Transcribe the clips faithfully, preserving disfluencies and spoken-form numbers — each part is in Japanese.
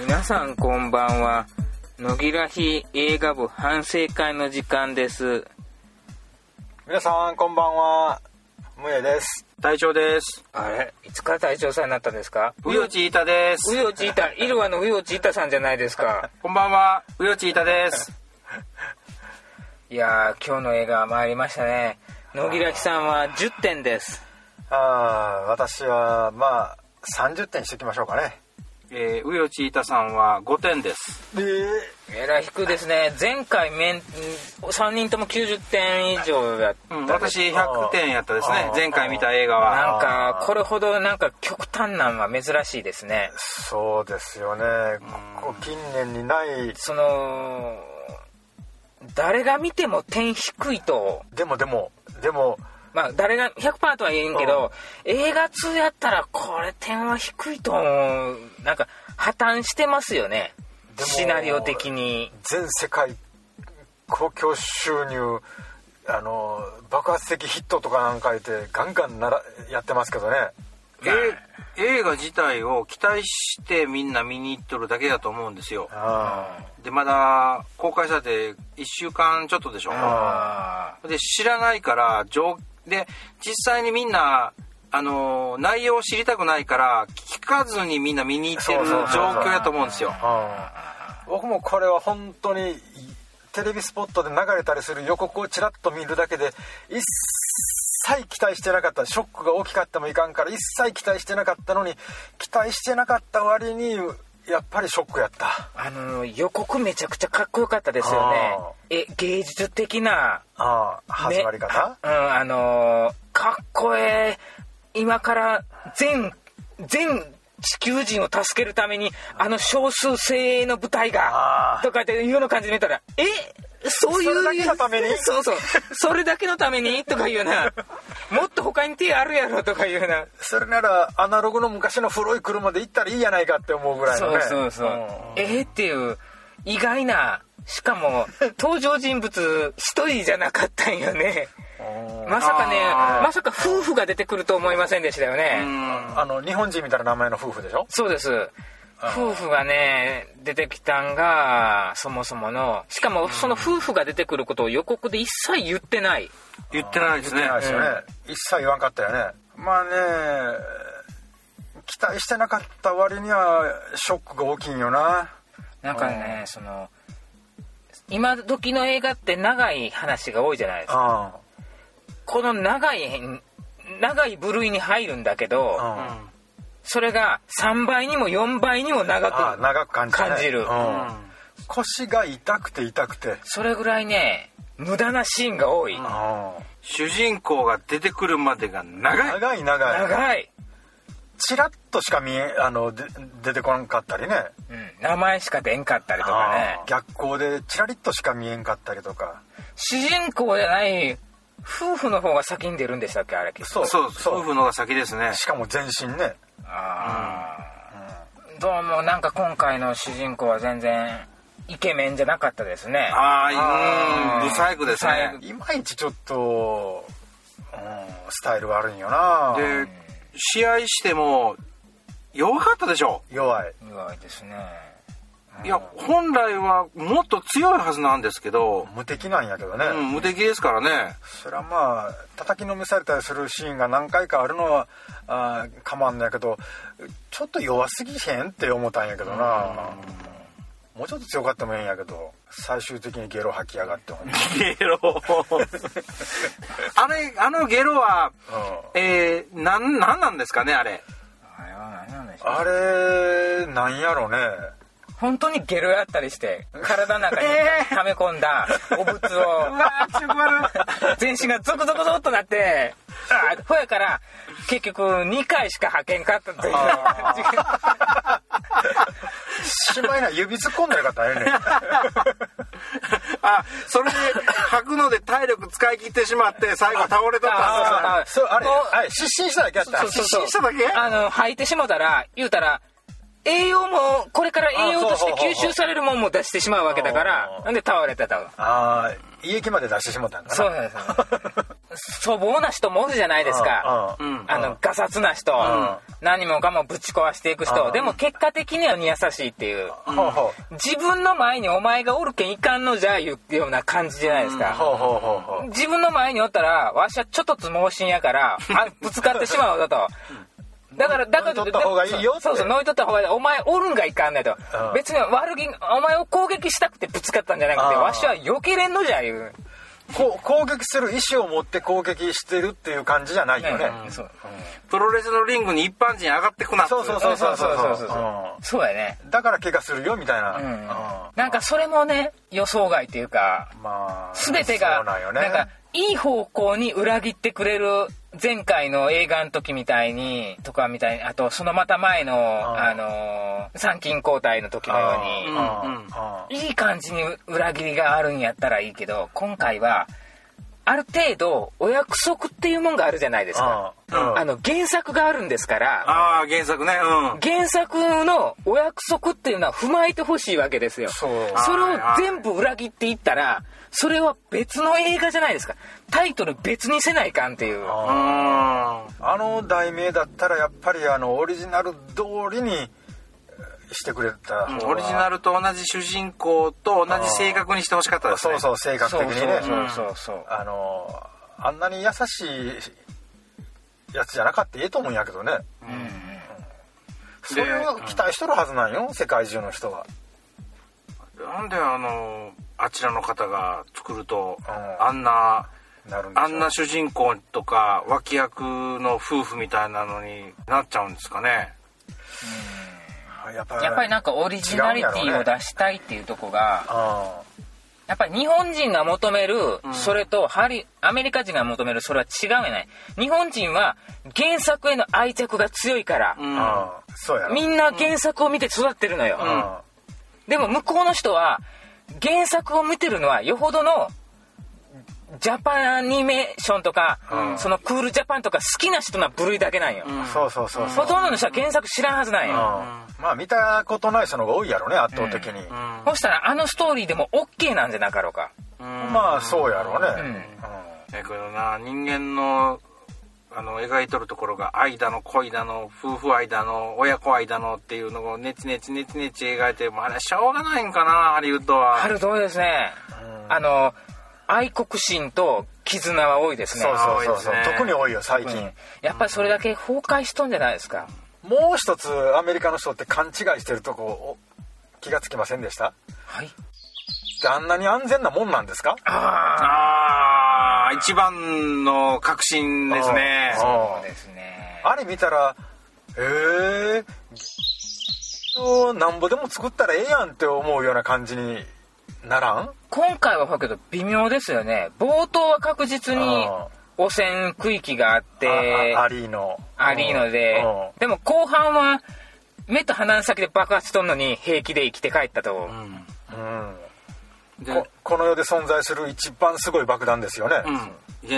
皆さんこんばんは。野木らひ映画部反省会の時間です。 皆さんこんばんは。むえです。 隊長です。 あれ、いつから隊長さんになったんですか？ うよちいたです。 うよちいた、イルワのうよちいたさんじゃないですか。 こんばんは、うよちいたです。 いやー、今日の映画参りましたね。野木らひさんはじゅってんです。 あー、私はまあさんじゅってんしておきましょうかね。 えー、うよちいたさんはごてんです。 えー、 えらい低いですね。前回めんさんにんともきゅうじゅってん以上やった、 うん、私ひゃくてんやったですね。前回見た映画はなんかこれほどなんか極端なのは珍しいですね。 そうですよね。ここ近年にないその誰が見ても点低いと。 でもでもでもまあ誰が ひゃくパーセント とは言えんけど、うん、映画通やったらこれ点は低いと思う。なんか破綻してますよね。シナリオ的に全世界興行収入あの爆発的ヒットとかなんか言ってガンガンならやってますけどね。 え映画自体を期待してみんな見に行っとるだけだと思うんですよ。あでまだ公開されていっしゅうかんちょっとでしょ。あで知らないから上で実際にみんなあの内容を知りたくないから聞かずにみんな見に行ってる状況やと思うんですよ。 僕もこれは本当にテレビスポットで流れたりする予告をちらっと見るだけで一切期待してなかった。ショックが大きかったもいかんから一切期待してなかったのに期待してなかった割にやっぱりショックやった。 あの予告めちゃくちゃかっこよかったですよね。え芸術的なあ始まり方、 うん、あのかっこええ。今から全全地球人を助けるためにあの少数精鋭の部隊がとかっていうような感じで見たらえそういうそれだけのためにそうそうそれだけのためにとかいうようなもっと他に手あるやろとかいうようなそれならアナログの昔の古い車で行ったらいいやないかって思うぐらいのね。 そうそうそう、うん、えー、っていう意外なしかも登場人物一人じゃなかったんよね。まさかねまさか夫婦が出てくると思いませんでしたよね。 あの日本人みたいな名前の夫婦でしょ。 そうです。夫婦がね出てきたんがそもそものしかもその夫婦が出てくることを予告で一切言ってない言ってないですね。 言ってないですよね、うん、一切言わんかったよね。まあね期待してなかった割にはショックが大きいんよな。 なんかねその今時の映画って長い話が多いじゃないですか。この長い長い部類に入るんだけど、うん、それがさんばいにもよんばいにも長く長く感じ、ね、 感じる、うん、 腰が痛くて痛くてそれぐらいね無駄なシーンが多い、うん、 主人公が出てくるまでが長い長い長い長いチラッとしか見えあので出てこなかったりね、 うん、名前しか出んかったりとかね逆光でチラリッとしか見えんかったりとか主人公じゃない夫婦の方が先に出るんでしたっけあれ。 そうそう夫婦の方が先ですね。 しかも全身ね。 あ、うんうん、どうもなんか今回の主人公は全然イケメンじゃなかったですね。 ああうんブサイクですね。 いまいちちょっと、うん、スタイル悪いんよな。 で試合しても弱かったでしょ。 弱い弱いですね。 いや本来はもっと強いはずなんですけど無敵なんやけどね、 うん、無敵ですからね。 それはまあ叩きのめされたりするシーンが何回かあるのはあ構わんのやけどちょっと弱すぎへんって思ったんやけどな。もうちょっと強かったもんやけど最終的にゲロ吐きやがってゲロあれあのゲロは、うん、えー、なん、なんなんですかねあれ。 あれは何なんでしょう。 あれなんやろね。 本当にゲロやったりして体の中に溜め込んだお物を全身がゾクゾクゾクとなってあほやから結局にかいしか吐けんかったというしまいな指突っ込んだらよかったねあそれで吐くので体力使い切ってしまって最後倒れとったんですよ。あれあれ失神しただけやった。 そうそうそう失神しただけあの吐いてしもたら言うたら栄養もこれから栄養として吸収されるもんも出してしまうわけだからなんで倒れてたわ。 ああ胃液まで出してしまったんだな。 そうなんですよ粗暴な人もおるじゃないですか。 うん、 あのガサツな人、うん、何もかもぶち壊していく人、でも結果的には優しいっていう、うん、自分の前にお前がおるけんいかんのじゃいうような感じじゃないですか、うん、自分の前におったらわしはちょっとつ盲信やからあぶつかってしまうぞとだからだから乗いとった方がいいよって。 そうそう乗いとった方がいい。お前おるんがいかんねと、うん、別に悪気お前を攻撃したくてぶつかったんじゃなくてわしは避けれんのじゃいう。 こ攻撃する意思を持って攻撃してるっていう感じじゃないよね、うん、そう、うん、 プロレスのリングに一般人上がってこなくてそうそうそうそうそうそうそう、 うん、そうやね。 だから怪我するよみたいな、うんうん、 なんかそれもね予想外っていうか、まあ、全てがなんよ、ね、なんかいい方向に裏切ってくれる。前回の映画の時みたいにとかみたいにあとそのまた前のあの参勤交代の時のようにいい感じに裏切りがあるんやったらいいけど今回はある程度お約束っていうもんがあるじゃないですか。あの原作があるんですから。 ああ原作ね、うん、 原作のお約束っていうのは踏まえてほしいわけですよ。それを全部裏切っていったらそれは別の映画じゃないですか。タイトル別にせないかんっていう。 ああの題名だったらやっぱりあのオリジナル通りにしてくれた方が、 オリジナルと同じ主人公と同じ性格にしてほしかったですね。 そうそう性格的にね。 そうそうそうあのあんなに優しいやつじゃなかったらいいと思うんやけどね、うんうん、それを期待しとるはずなんよ、世界中の人は。 なんであのあちらの方が作ると、うん、あんなあんな主人公とか脇役の夫婦みたいなのになっちゃうんですかね。 うん、やっぱり、やっぱりなんかオリジナリティを出したいっていうとこが、やっぱり日本人が求めるそれとハリアメリカ人が求めるそれは違うやない。日本人は原作への愛着が強いから、うん、そうやろ。みんな原作を見て育ってるのよ、うんうん、でも向こうの人は原作を見てるのはよほどのジャパンアニメーションとか、うん、そのクールジャパンとか好きな人の部類だけなんよ、うん、 そうそうそうほとんどの人は原作知らんはずなんよ、うん、 まあ見たことない人の方が多いやろね圧倒的に、うんうん、 そしたらあのストーリーでも OK なんじゃなかろうか、 うん、まあそうやろうね、うんうん、 だけどな人間のあの描いとるところが愛だの恋だの夫婦愛だの親子愛だのっていうのをネチネチネチネチ描いてもあれしょうがないんかなハリウッドは。 ある通りですね、うん、あの愛国心と絆は多いですね。 そうそうそうそう、ね、特に多いよ最近、うん、 やっぱりそれだけ崩壊しとんじゃないですか。 もう一つアメリカの人って勘違いしてるとこ気がつきませんでした？はい。あんなに安全なもんなんですか？ ああ一番の確信ですね。 そうですね。 あれ見たらえーなんぼでも作ったらええやんって思うような感じにならん？ 今回はだけど微妙ですよね。冒頭は確実に汚染区域があってアリーノアリーノで、でも後半は目と鼻の先で爆発しとんのに平気で生きて帰ったと、うんうん、で こ, この世で存在する一番すごい爆弾ですよね、うん、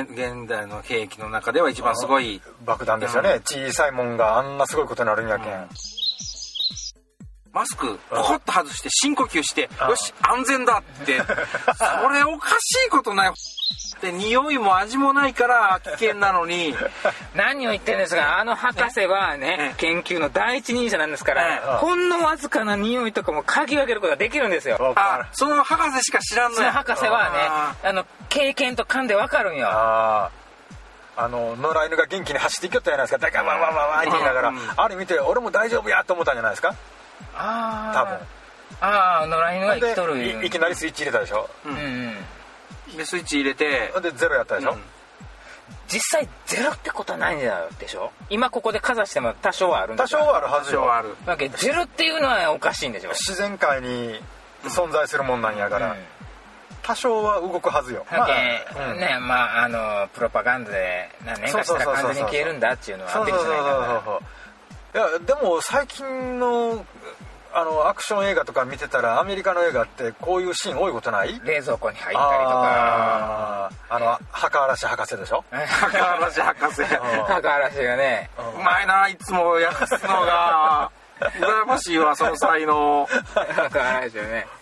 現, 現代の兵器の中では一番すごい爆弾ですよね、うん、小さいもんがあんなすごいことになるんやけん、うん、 マスクポコッと外して深呼吸してよし安全だってそれおかしいことないで匂いも味もないから危険なのに何を言ってるんですがあの博士はね、ね研究の第一人者なんですから、ね、ほんのわずかな匂いとかも嗅ぎ分けることができるんですよ。 あその博士しか知らんのや。 その博士はねあの経験と勘で分かるんよ。ああの野良犬が元気に走っていきよったじゃないですか。だからわわわわって言いながら、うんうん、あれ見て俺も大丈夫やと思ったんじゃないですか。あ多分ああ野良犬が生きとるい, いきなりスイッチ入れたでしょ、うんうんでスイッチ入れてでゼロやったでしょ、うん、 実際ゼロってことはないんだでしょ。今ここでかざしても多少はあるんだ。 多少はあるはずよ。 あるだけどゼロっていうのはおかしいんでしょ。 自然界に存在するもんなんやから、うん、多少は動くはずよ。 まあ、うん、ねまああのプロパガンダで何年かしたら完全に消えるんだっていうのはあってるじゃないかな。 いやでも最近のあのアクション映画とか見てたらアメリカの映画ってこういうシーン多いことない？ 冷蔵庫に入ったりとかああの墓嵐博士でしょ墓嵐博士墓嵐がねうまいないつも訳すのが羨ましいわその才能墓嵐よね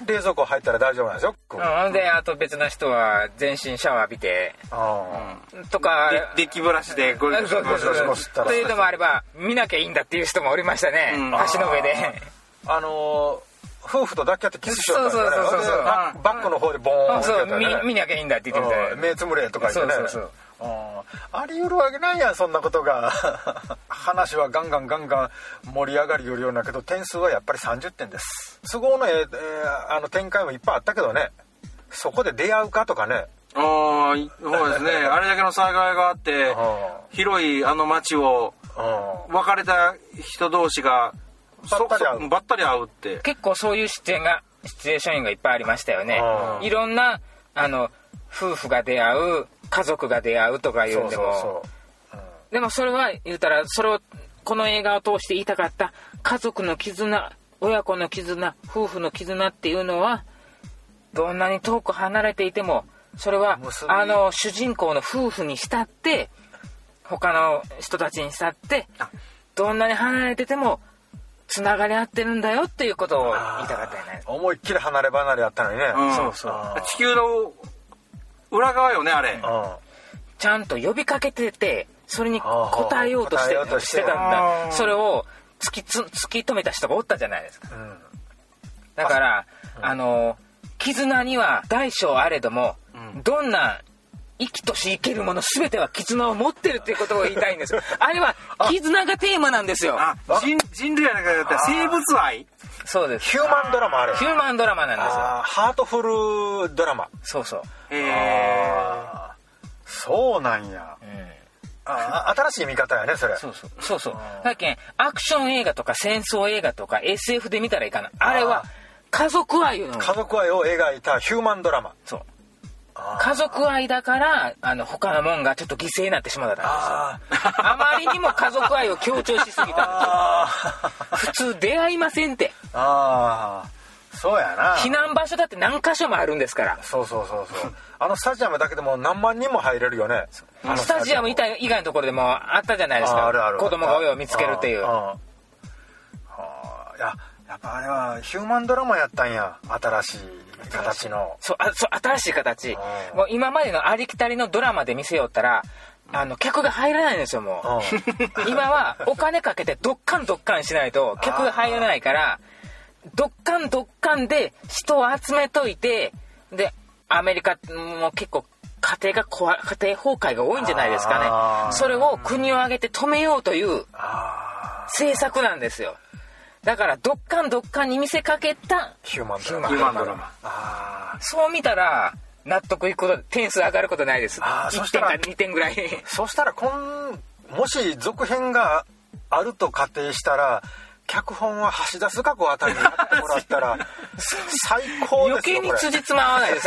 冷蔵庫入ったら大丈夫なんですよ。 うん、であと別の人は全身シャワー浴びてとかデッキブラシでゴシゴシゴシゴシというのもあれば見なきゃいいんだっていう人もおりましたね、うん、橋の上であのー、夫婦と抱き合ってキスしようとかね、そうそうそうそう、バックの方でボーンってやったらね、 そうそう、見なきゃいいんだって言ってみたい、 目つむれとか言ってね、そうそうそう、あり得るわけないやんそんなことが話はガンガンガンガン盛り上がりよるようだけど点数はやっぱりさんじゅってんです。都合のええー、あの展開もいっぱいあったけどね、そこで出会うかとかね、 ああそうですねあれだけの災害があって広いあの街を別れた人同士がばったり会うばったり会うって結構そういうシチュエーがシチュエーションがいっぱいありましたよね。いろんなあの夫婦が出会う家族が出会うとかいうんでも、そうそうそう、うん、でもそれは言うたらそれをこの映画を通して言いたかった家族の絆、親子の絆、夫婦の絆っていうのはどんなに遠く離れていてもそれはあの主人公の夫婦にしたって他の人たちにしたってどんなに離れててもつながり合ってるんだよっていうことを言いたかったよね。 思いっきり離れ離れあったのにね、 うん、そうそう地球の裏側よねあれ、うん、 ちゃんと呼びかけててそれに応えようとしてしてたんだ。それを突きつ突き止めた人がおったじゃないですか、うん、だから あ,、うん、あの絆には大小あれども、うん、どんな生きとし生けるもの全ては絆を持ってるっていうことを言いたいんですあれは絆がテーマなんですよ。 あ人, 人類やなかったら生物愛、 そうです。 ヒューマンドラマある。 ヒューマンドラマなんですよ。 ハートフルドラマ。 そうそう。 へえ。そうなんや。うん、あ新しい見方やねそれ。 そうそうそうそう。だけんアクション映画とか戦争映画とか エスエフ で見たらいいかな。あれは家族愛の家族愛を描いたヒューマンドラマ。 そう。家族愛だからあの他のもんがちょっと犠牲になってしまったんですよ。 あ, あまりにも家族愛を強調しすぎた普通出会いませんって。 ああそうやな。 避難場所だって何箇所もあるんですから。 そうそうそうそうあのスタジアムだけでも何万人も入れるよね。 スタジアム以外のところでもあったじゃないですか。 あるある子供が親を見つけるっていう。ああいややっぱあれはヒューマンドラマやったんや。新しい形のそうあそう新しい形。もう今までのありきたりのドラマで見せよったらあの客が入らないんですよ。もう今はお金かけてドッカンドッカンしないと客が入らないからドッカンドッカンで人を集めといてでアメリカも結構家庭が壊家庭崩壊が多いんじゃないですかね。それを国を挙げて止めようという政策なんですよ。だからドッカンドッカンに見せかけたヒューマンドラマ。ヒューマンドラマ。 あそう見たら納得いくこと点数上がることないです。あいってんかにてんぐらい。 そしたらこんもし続編があると仮定したら脚本は橋田壽賀子あたりにやってもらったら最高ですよ。 余計に辻褄合わないです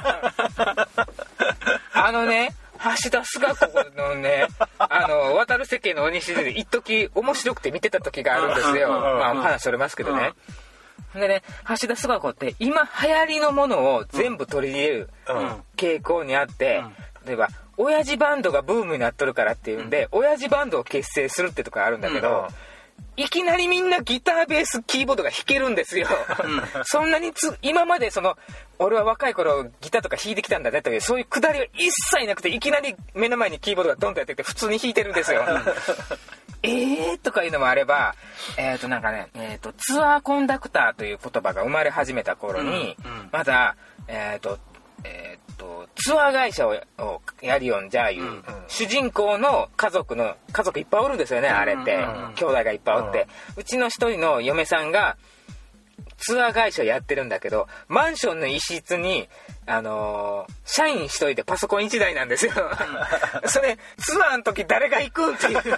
あのね橋田壽賀子のねあの渡る世間の鬼シリーズ一時面白くて見てた時があるんですよ。まあ話それますけどね。でね橋田壽賀子って今流行りのものを全部取り入れる傾向にあって、例えば親父バンドがブームになっとるからっていうんで親父バンドを結成するってとこあるんだけど、いきなりみんなギターベースキーボードが弾けるんですよ、うん、そんなにつ今までその俺は若い頃ギターとか弾いてきたんだねというそういうくだりは一切なくていきなり目の前にキーボードがドンとやってきて普通に弾いてるんですよえーとかいうのもあればえーとなんかね、えーとツアーコンダクターという言葉が生まれ始めた頃に、うんうん、まだえーとえーとツアー会社をやるよんじゃいう、うんうん、主人公の家族の家族いっぱいおるんですよね、あれって、うんうん、兄弟がいっぱいおって、うん、うちの一人の嫁さんがツアー会社をやってるんだけどマンションの一室にあのー、社員一人でパソコン一台なんですよそれツアーの時誰が行くんっていう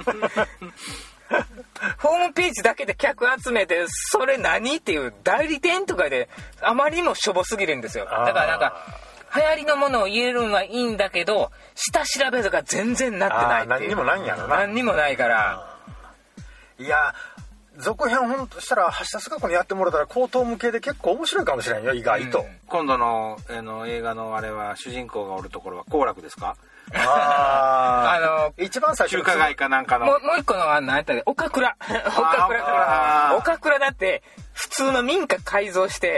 ホームページだけで客集めてそれ何っていう代理店とかであまりにもしょぼすぎるんですよ。だからなんか流行りのものを入れるのはいいんだけど下調べが全然なってないっていう。 何にもないんやろな。 何にもないからいや続編ほんとしたら橋田壽賀子にやってもらったら高等無形で結構面白いかもしれんよ意外と、うん、 今度の、あの映画のあれは主人公がおるところは好楽ですか？ ああの一番最初中華街かなんかのもう、もう一個のは何やったっけ岡倉岡倉岡倉だって普通の民家改造して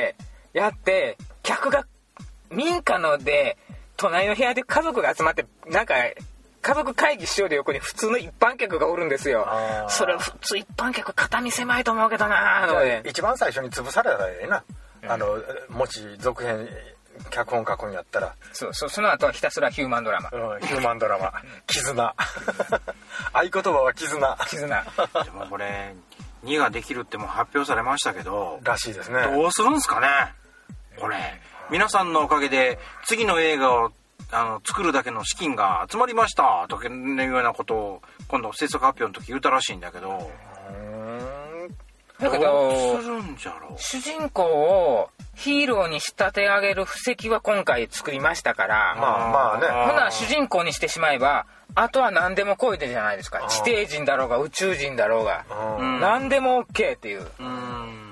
やって客が民家ので隣の部屋で家族が集まってなんか家族会議しようで横に普通の一般客がおるんですよ。それは普通一般客肩身狭いと思うけどなので、 一番最初に潰されたらええな、うん、あのもし続編脚本書くんやったら。 そうそう、その後はひたすらヒューマンドラマ、 うん、ヒューマンドラマ絆合言葉は絆絆でもこれにができるってもう発表されましたけどらしいですね。 どうするんですかねこれ。皆さんのおかげで次の映画をあの作るだけの資金が集まりましたというようなことを今度制作発表の時言ったらしいんだけど、 だけどどうするんじゃろう。 主人公をヒーローに仕立て上げる布石は今回作りましたから、 まあまあね、 ほな主人公にしてしまえばあとは何でも来いでじゃないですか。地底人だろうが宇宙人だろうが何でも OK っていう。 うん、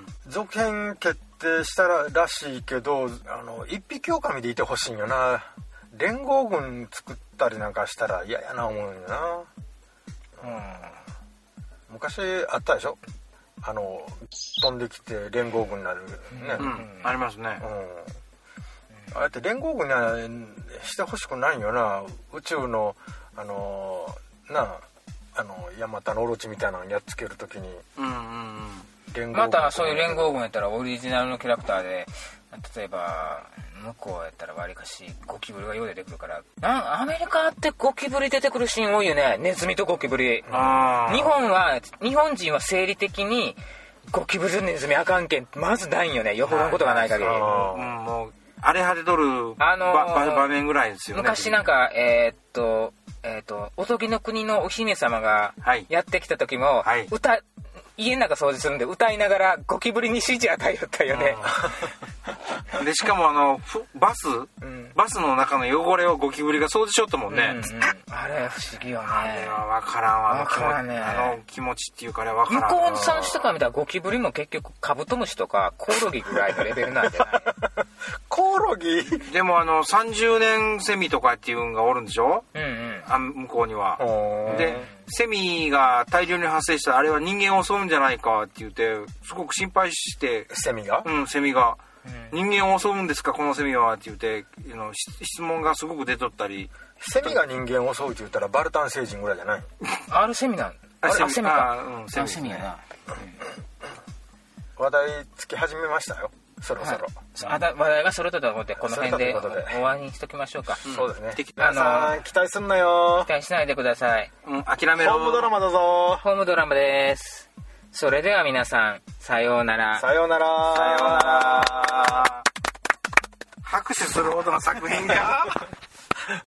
続編決定したららしいけど、あの一匹狼でいてほしいんよな。連合軍作ったりなんかしたら嫌やな思うんよな、うん、昔あったでしょ、あの飛んできて連合軍になるね、 うんうん、ありますね、 うん、あれって連合軍にはしてほしくないよな。宇宙のあのなあのヤマタノオロチみたいなのやっつけるときに、うんうんうん、またそういう連合軍やったらオリジナルのキャラクターで、例えば向こうやったらわりかしゴキブリがよう出てくるから、なアメリカってゴキブリ出てくるシーン多いよね。ネズミとゴキブリ。あ日本は日本人は生理的にゴキブリとネズミあかんけんまずないんよね、よほどのことがない限り。 うん、もう荒れ果てとる、あのー、場面ぐらいですよね。 昔なんかえー、っとえー、っとおとぎの国のお姫様がやってきた時も、はい、歌家の中掃除するんで歌いながらゴキブリに指示与えよったよね。 でしかもあのバス、うん、バスの中の汚れをゴキブリが掃除しよったもんね、うんうん、 あれ不思議よね。 あれは分からん。あの気持ち、ね、あの気持ちっていうかあれ分からん。 向こうさん人から見たらゴキブリも結局カブトムシとかコオロギぐらいのレベルなんじゃないコオロギでもあのさんじゅうねんセミとかっていうのがおるんでしょ、うんうん、あ向こうには。でセミが大量に発生したらあれは人間を襲うんじゃないかって言ってすごく心配して。 セミがうんセミが、うん、人間を襲うんですかこのセミはって言っての質問がすごく出とったり。 セミが人間を襲うって言ったらバルタン星人ぐらいじゃないあるセミなんあれセミセミかあ、うん、セミ、 セミやな、 うん、話題つき始めましたよそろそろ、 はい、話題が揃ったところでこの辺で終わりにしときましょうか、 うん、そうですね。あのー、期待すんなよ。 期待しないでください、 うん、諦めろ。 ホームドラマだぞ。 ホームドラマです。それでは皆さんさようなら。 さようなら。 さようなら。拍手するほどの作品か